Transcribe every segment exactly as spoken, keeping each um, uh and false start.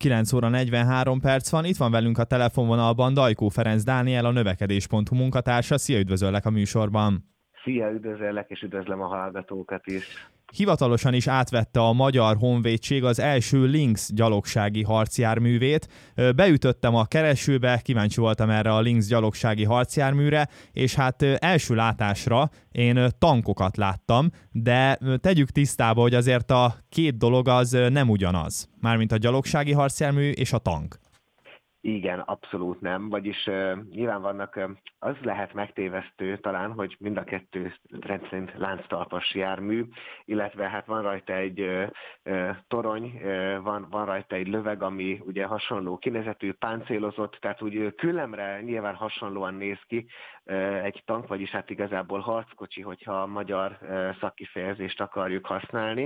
kilenc óra negyvenhárom perc van, itt van velünk a telefonvonalban Dajkó Ferenc Dániel, a növekedés pont hu munkatársa. Szia, üdvözöllek a műsorban! Szia, üdvözöllek, és üdvözlöm a hallgatókat is! Hivatalosan is átvette a Magyar Honvédség az első Lynx gyalogsági harcjárművét. Beütöttem a keresőbe, kíváncsi voltam erre a Lynx gyalogsági harcjárműre, és hát első látásra én tankokat láttam, de tegyük tisztába, hogy azért a két dolog az nem ugyanaz, mármint a gyalogsági harcjármű és a tank. Igen, abszolút nem, vagyis uh, nyilván vannak, uh, az lehet megtévesztő talán, hogy mind a kettő rendszerint lánctalpas jármű, illetve hát van rajta egy uh, uh, torony, uh, van, van rajta egy löveg, ami ugye hasonló kinézetű, páncélozott, tehát úgy küllemre nyilván hasonlóan néz ki uh, egy tank, vagyis hát igazából harckocsi, hogyha a magyar uh, szakkifejezést akarjuk használni.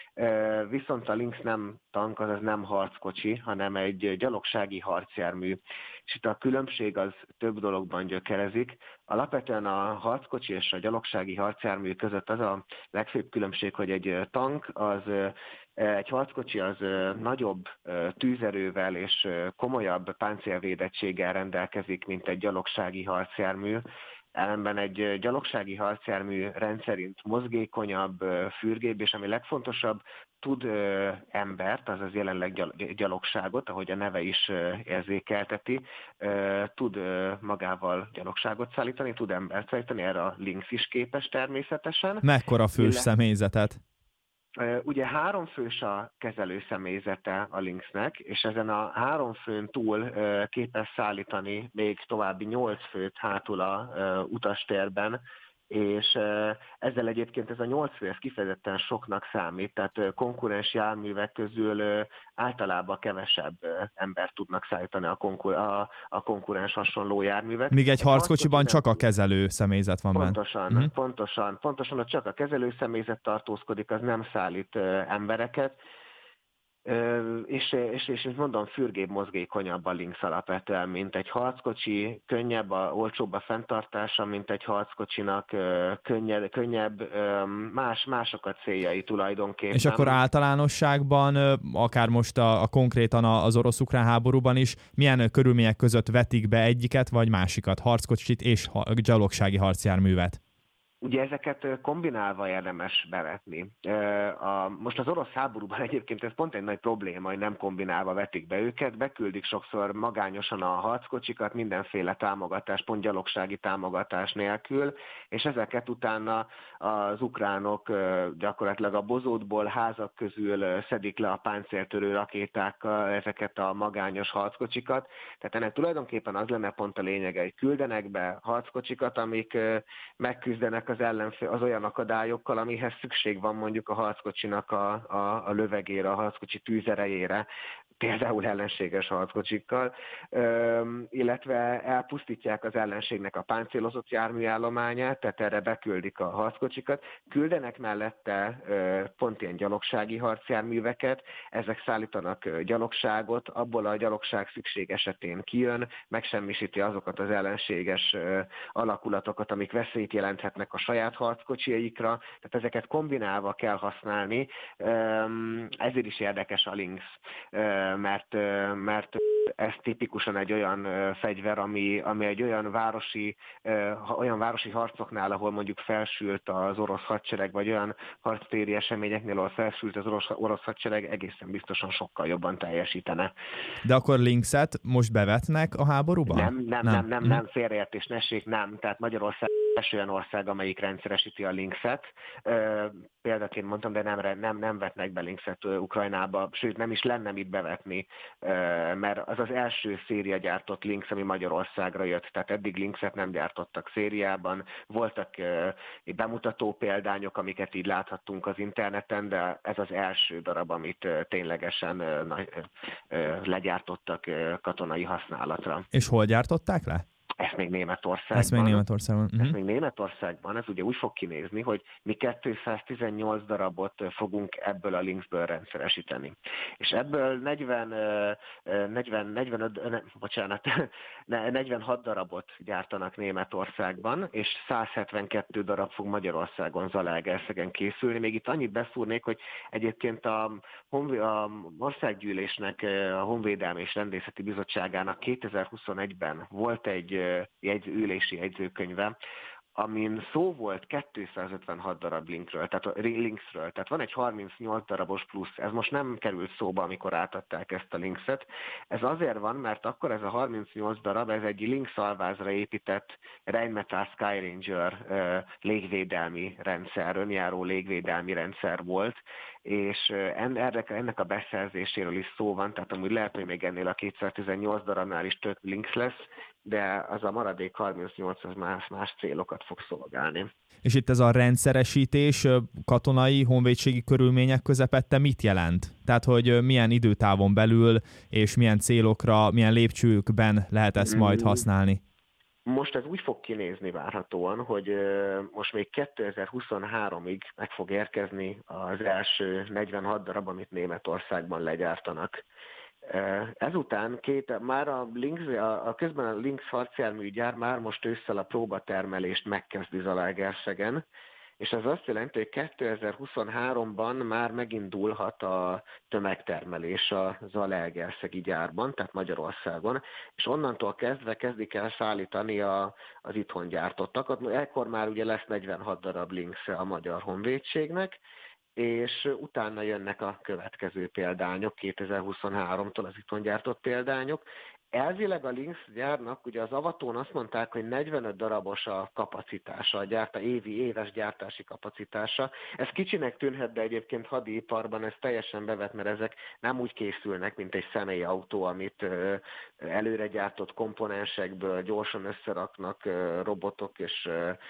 Viszont a Lynx nem tank, azaz nem harckocsi, hanem egy gyalogsági harcjármű. És itt a különbség az több dologban gyökerezik. Alapvetően a harckocsi és a gyalogsági harcjármű között az a legfőbb különbség, hogy egy tank, az egy harckocsi az nagyobb tűzerővel és komolyabb páncélvédettséggel rendelkezik, mint egy gyalogsági harcjármű. Ellenben egy gyalogsági harcjármű rendszerint mozgékonyabb, fürgébb, és ami legfontosabb, tud ö, embert, azaz jelenleg gyalogságot, ahogy a neve is ö, érzékelteti, ö, tud ö, magával gyalogságot szállítani, tud embert szállítani, erre a Lynx is képes természetesen. Mekkora fős Illet... személyzetet? Ugye három fős a kezelő személyzete a Lynxnek, és ezen a három főn túl képes szállítani még további nyolc főt hátul a utastérben, és ezzel egyébként ez a nyolc fő ez kifejezetten soknak számít, tehát konkurens járművek közül általában kevesebb embert tudnak szállítani a, konkur- a, a konkurens hasonló járművek. Míg egy harckocsiban csak a kezelő személyzet van benne. Pontosan, uh-huh. pontosan, pontosan, hogy csak a kezelő személyzet tartózkodik, az nem szállít embereket. És, és, és mondom, fürgébb, mozgékonyabb a Lynx alapvetően, mint egy harckocsi, könnyebb, a, olcsóbb a fenntartása, mint egy harckocsinak, könnyebb, könnyebb más, mások a céljai tulajdonképpen. És akkor általánosságban, akár most a, a konkrétan az orosz-ukrán háborúban is, milyen körülmények között vetik be egyiket vagy másikat, harckocsit és gyalogsági harcjárművet? Ugye ezeket kombinálva érdemes bevetni. A, most az orosz háborúban egyébként ez pont egy nagy probléma, hogy nem kombinálva vetik be őket, beküldik sokszor magányosan a harckocsikat, mindenféle támogatás, pont gyalogsági támogatás nélkül, és ezeket utána az ukránok gyakorlatilag a bozótból, házak közül szedik le a páncéltörő rakétákkal ezeket a magányos harckocsikat. Tehát ennek tulajdonképpen az lenne pont a lényege, hogy küldenek be harckocsikat, amik megküzdenek az ellenfél, az olyan akadályokkal, amihez szükség van mondjuk a harckocsinak a, a, a lövegére, a harckocsi tűzerejére, például ellenséges harckocsikkal, Üm, illetve elpusztítják az ellenségnek a páncélozott járműállományát, tehát erre beküldik a harckocsikat, küldenek mellette ö, pont ilyen gyalogsági harcjárműveket, ezek szállítanak ö, gyalogságot, abból a gyalogság szükség esetén kijön, megsemmisíti azokat az ellenséges ö, alakulatokat, amik veszélyt jelenthetnek a saját harckocsiaikra, tehát ezeket kombinálva kell használni, Üm, ezért is érdekes a Lynx. Üm, Mert, mert ez tipikusan egy olyan fegyver, ami, ami egy olyan városi, olyan városi harcoknál, ahol mondjuk felsült az orosz hadsereg, vagy olyan harctéri eseményeknél, ahol felsült az orosz, orosz hadsereg, egészen biztosan sokkal jobban teljesítene. De akkor Lynxet most bevetnek a háborúban? Nem, nem, nem, nem, nem, nem félreértés, nessék, nem. Tehát Magyarország első olyan ország, amelyik rendszeresíti a Lynxet. Példaként mondtam, de nem, nem, nem vetnek be Lynxet Ukrajnába, sőt nem is lenne mit bevetni, mert az az első széria gyártott Lynx, ami Magyarországra jött, tehát eddig Lynxet nem gyártottak szériában. Voltak bemutató példányok, amiket így láthattunk az interneten, de ez az első darab, amit ténylegesen legyártottak katonai használatra. És hol gyártották le? ezt még Németországban. Ezt még Németországban. Uh-huh. Ezt még Németországban, ez ugye úgy fog kinézni, hogy mi kétszáztizennyolc darabot fogunk ebből a Lynxből rendszeresíteni. És ebből negyven, negyven, negyvenöt, ne, bocsánat, negyvenhat darabot gyártanak Németországban, és száz hetvenkettő darab fog Magyarországon, Zalaegerszegen készülni. Még itt annyit beszúrnék, hogy egyébként a, a országgyűlésnek, a Honvédelmi és Rendészeti Bizottságának kétezer-huszonegyben volt egy jegyző, ülési jegyzőkönyve, amin szó volt kétszázötvenhat darab linkről, tehát a Lynxről, tehát van egy harmincnyolc darabos plusz, ez most nem került szóba, amikor átadták ezt a Lynxet. Ez azért van, mert akkor ez a harmincnyolc darab, ez egy Lynx alvázra épített Rheinmetall Skyranger légvédelmi rendszer, önjáró légvédelmi rendszer volt, és ennek a beszerzéséről is szó van, tehát amúgy lehet, hogy még ennél a kétszáztizennyolc darabnál is több Lynx lesz, de az a maradék harmincnyolc az más, más célokat fog szolgálni. És itt ez a rendszeresítés katonai, honvédségi körülmények közepette mit jelent? Tehát, hogy milyen időtávon belül, és milyen célokra, milyen lépcsőkben lehet ezt majd használni? Most ez úgy fog kinézni várhatóan, hogy most még kétezer-huszonháromig meg fog érkezni az első negyvenhat darab, amit Németországban legyártanak. Ezután két, már a, Lynx, a, a közben a Lynx harcjárműgyár már most ősszel a próbatermelést megkezdi Zalaegerszegen, és ez azt jelenti, hogy kétezer-huszonháromban már megindulhat a tömegtermelés a Zalaegerszegi gyárban, tehát Magyarországon, és onnantól kezdve kezdik el szállítani a, az itthon gyártottakat. Ekkor már ugye lesz negyvenhat darab Lynx a Magyar Honvédségnek, és utána jönnek a következő példányok, kétezer-huszonháromtól az itthon gyártott példányok. Elvileg a Lynx gyárnak, ugye az avatón azt mondták, hogy negyvenöt darabos a kapacitása, a gyárta, évi, éves gyártási kapacitása. Ez kicsinek tűnhet, de egyébként hadiiparban ez teljesen bevet, mert ezek nem úgy készülnek, mint egy személyautó, amit előre gyártott komponensekből gyorsan összeraknak robotok, és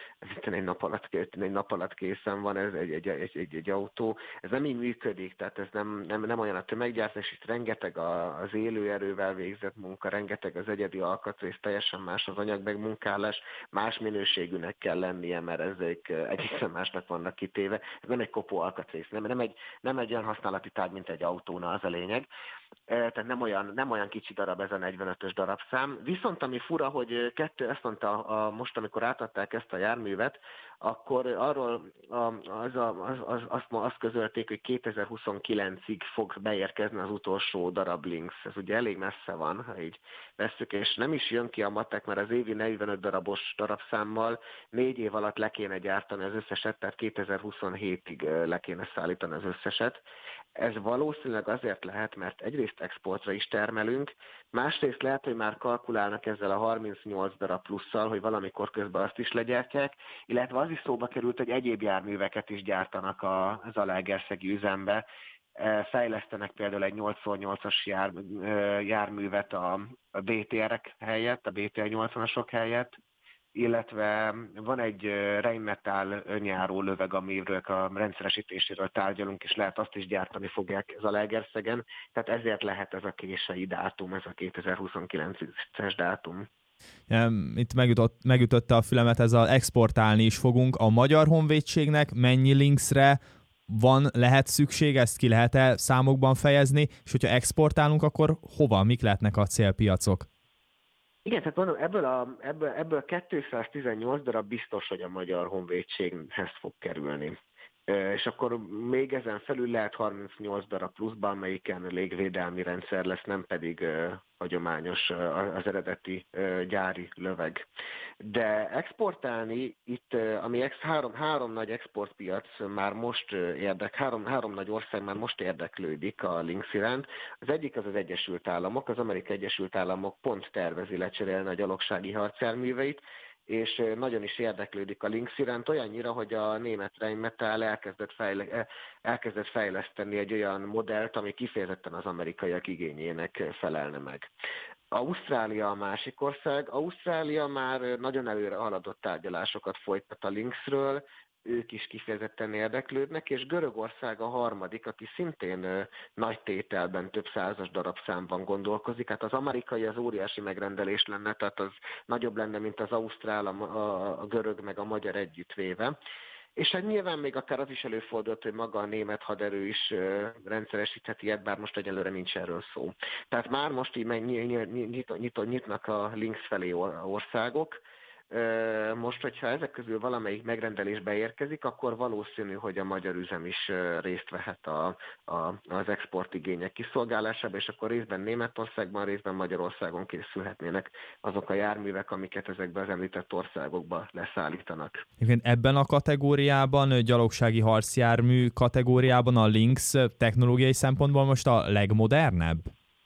egy nap alatt, egy nap alatt készen van ez egy, egy, egy, egy, egy autó. Ez nem így működik, tehát ez nem, nem, nem olyan a tömeggyártás, itt rengeteg az élőerővel végzett munka, rengeteg az egyedi alkatrész, teljesen más az anyagmegmunkálás, más minőségűnek kell lennie, mert ezek egészen másnak vannak kitéve. Ez nem egy kopó alkatrész, nem, nem, egy, nem egy olyan használati tárgy, mint egy autóna, az a lényeg. Tehát nem olyan, nem olyan kicsi darab ez a negyvenötös darabszám. Viszont ami fura, hogy kettő, ezt mondta a, most, amikor átadták ezt a járművet, akkor arról az, az, az, azt, azt közölték, hogy kétezer-huszonkilencig fog beérkezni az utolsó darab Lynx. Ez ugye elég messze van, ha így vesszük, és nem is jön ki a matek, mert az évi negyvenöt darabos darabszámmal négy év alatt le kéne gyártani az összeset, tehát kétezer-huszonhétig le kéne szállítani az összeset. Ez valószínűleg azért lehet, mert egyrészt exportra is termelünk, másrészt lehet, hogy már kalkulálnak ezzel a harmincnyolc darab plusszal, hogy valamikor közben azt is legyártják, illetve az is szóba került, hogy egyéb járműveket is gyártanak a Zalaegerszegi üzembe. Fejlesztenek például egy nyolc szor nyolcas jár, járművet a bé té erek helyett, a bé té er nyolcvanasok helyett, illetve van egy Rheinmetall önjáró löveg, amiről a rendszeresítéséről tárgyalunk, és lehet azt is gyártani fogják Zalaegerszegen, tehát ezért lehet ez a késői dátum, ez a kétezer-huszonkilences dátum. Itt megütött, megütötte a fülemet, ez az exportálni is fogunk. A Magyar Honvédségnek mennyi Lynxre van, lehet szükség, ezt ki lehet-e számokban fejezni, és hogyha exportálunk, akkor hova, mik lehetnek a célpiacok? Igen, tehát mondom, ebből, a, ebből, ebből kétszáztizennyolc darab biztos, hogy a Magyar Honvédséghez fog kerülni. És akkor még ezen felül lehet harmincnyolc darab pluszban, amelyiken légvédelmi rendszer lesz, nem pedig hagyományos az eredeti gyári löveg. De exportálni itt, ami ex, három, három nagy exportpiac már most érdek, három, három nagy ország már most érdeklődik a Lynx iránt. Az egyik az az Egyesült Államok, az Amerikai Egyesült Államok pont tervezi lecserélni a gyalogsági harcjárműveit, és nagyon is érdeklődik a Lynx iránt, olyannyira, hogy a német Rheinmetall elkezdett, fejle- elkezdett fejleszteni egy olyan modellt, ami kifejezetten az amerikaiak igényének felelne meg. Ausztrália a másik ország. Ausztrália már nagyon előre haladott tárgyalásokat folytat a Lynxről, ők is kifejezetten érdeklődnek, és Görögország a harmadik, aki szintén ö, nagy tételben több százas darabszámban gondolkozik. Hát az amerikai az óriási megrendelés lenne, tehát az nagyobb lenne, mint az ausztrál, a, a, a görög meg a magyar együttvéve. És hát nyilván még akár az is előfordult, hogy maga a német haderő is ö, rendszeresítheti ilyet, bár most egyelőre nincs erről szó. Tehát már most így meg nyit, nyit, nyit, nyitnak a Lynx felé országok. Most, hogyha ezek közül valamelyik megrendelésbe érkezik, akkor valószínű, hogy a magyar üzem is részt vehet a, a, az exportigények kiszolgálásában, és akkor részben Németországban, részben Magyarországon készülhetnének azok a járművek, amiket ezekbe az említett országokba leszállítanak. Ebben a kategóriában, gyalogsági harcjármű kategóriában a Lynx technológiai szempontból most a legmodernebb?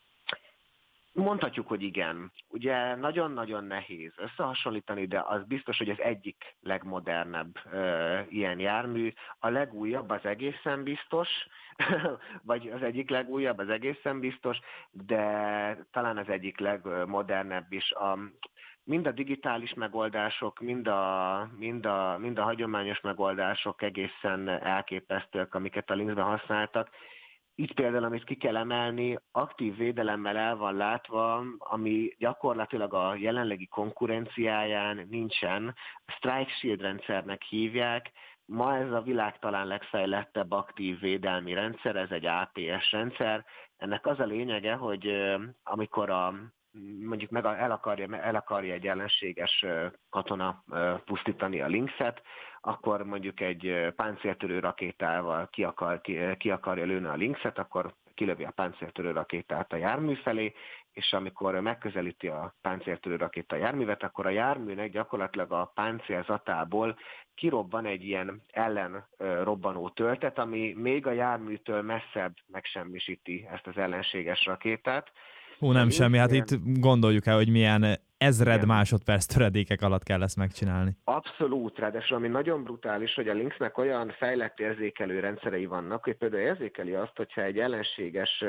Mondhatjuk, hogy igen. Ugye nagyon-nagyon nehéz összehasonlítani, de az biztos, hogy az egyik legmodernebb ö, ilyen jármű. A legújabb az egészen biztos, vagy az egyik legújabb az egészen biztos, de talán az egyik legmodernebb is. A, mind a digitális megoldások, mind a, mind, a, mind a hagyományos megoldások egészen elképesztőek, amiket a Lynxben használtak. Itt például, amit ki kell emelni, aktív védelemmel el van látva, ami gyakorlatilag a jelenlegi konkurenciáján nincsen. Strike Shield rendszernek hívják. Ma ez a világ talán legfejlettebb aktív védelmi rendszer, ez egy á pé es rendszer. Ennek az a lényege, hogy amikor a mondjuk meg el akarja, el akarja egy ellenséges katona pusztítani a Lynxet, akkor mondjuk egy páncéltörő rakétával ki, akar, ki, ki akarja lőni a Lynxet, akkor kilövi a páncéltörő rakétát a jármű felé, és amikor megközelíti a páncéltörő rakéta a járművet, akkor a járműnek gyakorlatilag a páncélzatából kirobban egy ilyen ellenrobbanó töltet, ami még a járműtől messzebb megsemmisíti ezt az ellenséges rakétát. Hú, nem semmi, hát itt gondoljuk el, hogy milyen ezred igen. másodperc töredékek alatt kell ezt megcsinálni. Abszolút, ráadásul ami nagyon brutális, hogy a Lynxnek olyan fejlett érzékelő rendszerei vannak, hogy például érzékeli azt, hogyha egy ellenséges,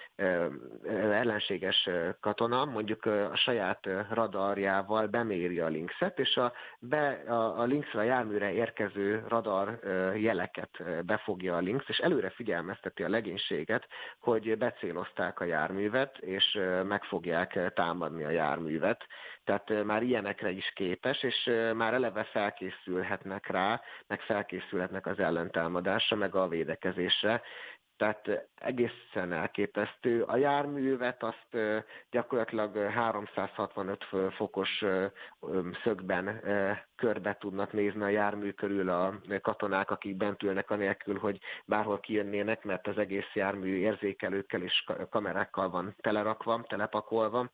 ellenséges katona mondjuk a saját radarjával beméri a Lynxet, és a, be, a, a Lynxre, a járműre érkező radar jeleket befogja a Lynx, és előre figyelmezteti a legénységet, hogy becélozták a járművet, és meg fogják támadni a járművet. Tehát már ilyenekre is képes, és már eleve felkészülhetnek rá, meg felkészülhetnek az ellentámadásra, meg a védekezésre. Tehát egészen elképesztő. A járművet azt gyakorlatilag háromszázhatvanöt fokos szögben körbe tudnak nézni a jármű körül a katonák, akik bent ülnek anélkül, hogy bárhol kijönnének, mert az egész jármű érzékelőkkel és kamerákkal van telerakva, telepakolva.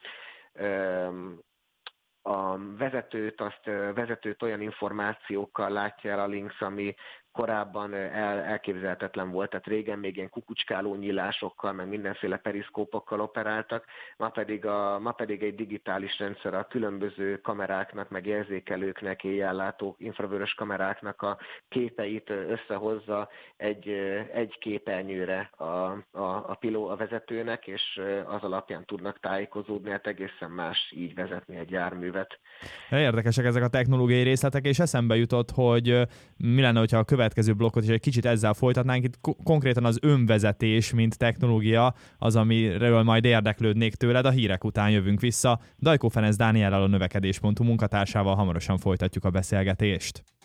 A vezetőt, azt vezetőt olyan információkkal látja el a Lynx, ami korábban el, elképzelhetetlen volt, tehát régen még ilyen kukucskáló nyílásokkal, meg mindenféle periszkópokkal operáltak, ma pedig, a, ma pedig egy digitális rendszer a különböző kameráknak, meg érzékelőknek, éjjellátó infravörös kameráknak a képeit összehozza egy, egy képernyőre a, a, a piló a vezetőnek, és az alapján tudnak tájékozódni, hát egészen más így vezetni egy járművet. Érdekesek ezek a technológiai részletek, és eszembe jutott, hogy mi lenne, hogyha a következő blokkot is egy kicsit ezzel folytatnánk. Itt konkrétan az önvezetés, mint technológia, az, amiről majd érdeklődnék tőled. A hírek után jövünk vissza. Dajkó Ferenc Dániellel, a növekedés pont hu munkatársával hamarosan folytatjuk a beszélgetést.